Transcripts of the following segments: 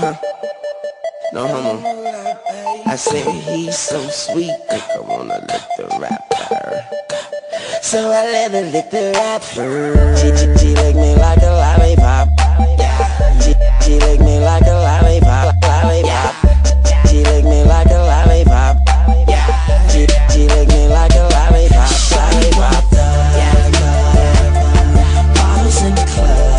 No homo. I said he's so sweet, I wanna lick the rapper. So I let her lick the rapper. She lick me like a lollipop. She lick me like a lollipop. She lick me like a lollipop. She lick me like a lollipop. Bottles in the club.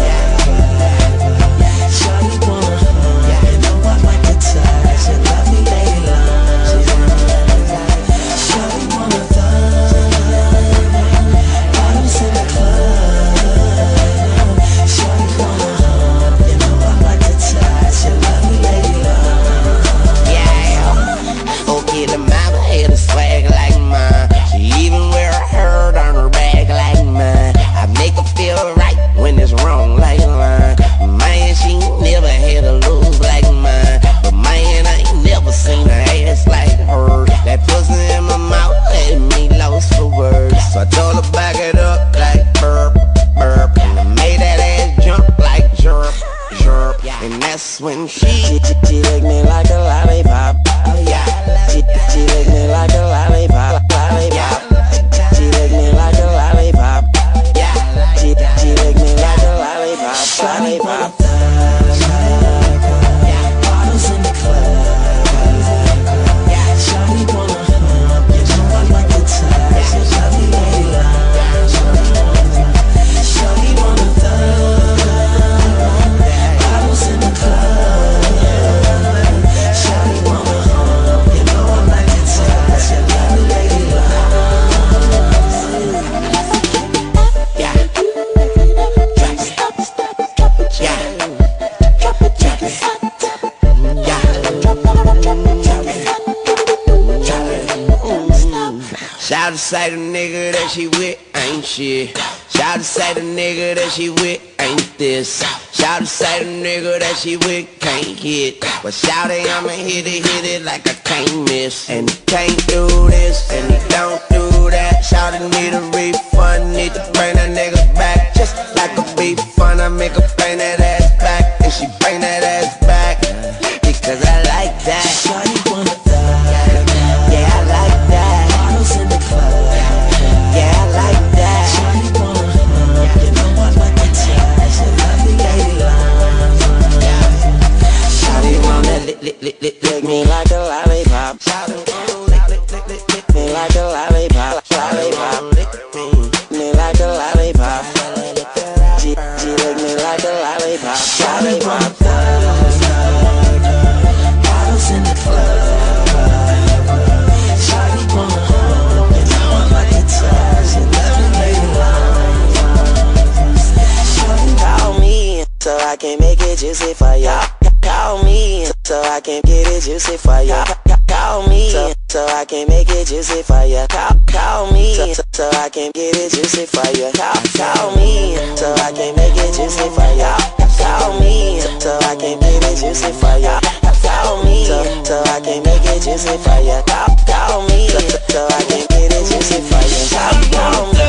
Shawty wanna hug. You know I like to touch. You love me, lady love. Shawty wanna thug. Bottles in the club. Shawty wanna hug. You know I like to touch. You love me, lady love. Yeah. Okay, the mama had a swag like mine. She even wear a hurt on her back like mine. I make her feel right when it's wrong like mine. Man, she never had a lose like mine. But man, I ain't never seen her ass like her. That pussy in my mouth had me lost for words. So I told her back it up like burp, burp. And I made that ass jump like jerp, jerp. And that's when she licked me like a lollipop. She licked me like a lollipop, lollipop. She licked me like a lollipop. She licked me like a lollipop, lollipop. Bottles in the club. Shawty wanna hug. You know I like to touch. You love me, lady love. Shawty wanna thug. Bottles in the club. Shawty wanna hug. You know I like to touch. You love me, lady love. Yeah. Shout to say the nigga that she with ain't shit. Shout to say the nigga that she with ain't this. Shout to say the nigga that she with can't hit. But shout it, I'ma hit it like I can't miss. And he can't do this, and he don't do that. Shout it, need a refund, need to bring that nigga back. Just like a beef fun, I make her bring that ass back. And she bring that ass back, because I like that. Shawty wanna thug. Yeah, I like that. Bottles in the club. Yeah, I like that. Shawty wanna hug. You know I like to touch. You love me, lady love. Shawty wanna lick me like a lollipop. Shawty wanna lick me like a lollipop, lollipop. Me like a lollipop. She lick me like a lollipop. Shawty wanna thug. Bottles in the club. Shawty wanna hug. You know I like to touch. You love me, lady love. Shawty call me so I can make it juicy for ya. Call me so I can get it juicy for ya. Call me so I can make it juicy for ya. Call me so I can get it juicy for ya. Call me so I can make it juicy for ya. Call me so I can get it juicy for ya. Call me so I can make it juicy for ya. Call me so I can get it juicy for ya. Call me.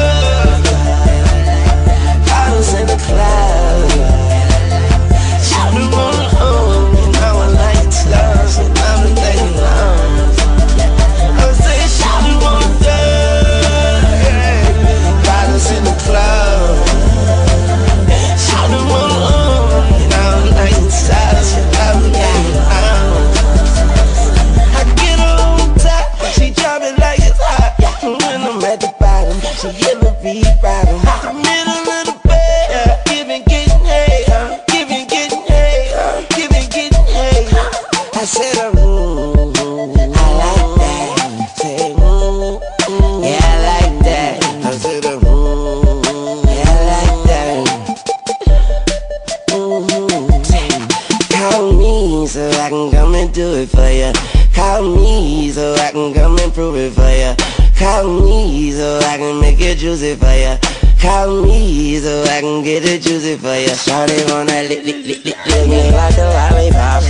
Bottles in the club. Shawty wanna hug. You know I like to touch. You love me, lady love. I say shawty wanna thug. Bottles in the club. Shawty wanna hug. You know I like to touch. You love me, lady love. I get her on top, she drop it like it's hot. When I'm at the bottom, she yellow beat bottom. Middle of the bed, giving, getting hay, giving, getting hay, giving, getting hay. I said, I like that. Say, yeah, I like that. I said, yeah, I like that. Call me so I can come and do it for ya. Call me so I can come and prove it for ya. Call me so I can make it juicy for ya. Call me so I can get it juicy for ya. Shawty wanna lick me like a lollipop.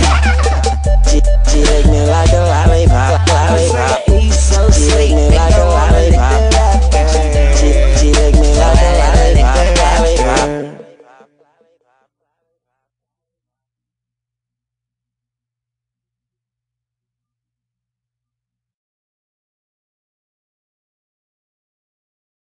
She lick me like a lollipop, lollipop. She lick me like a lollipop.